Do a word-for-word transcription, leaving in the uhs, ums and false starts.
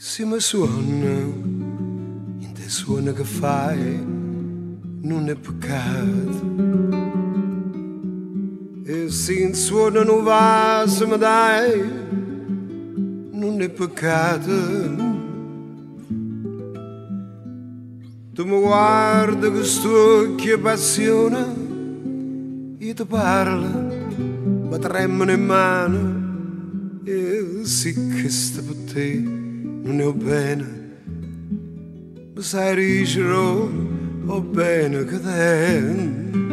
Se mi suona, in te suona che fai, non è peccato. E se in suona non va, se mi dai, non è peccato. Tu mi guardi con sto che passione, io ti parlo, mi tremano in mano. E sì che sta per te non è bene, ma sai riuscirò o bene che te.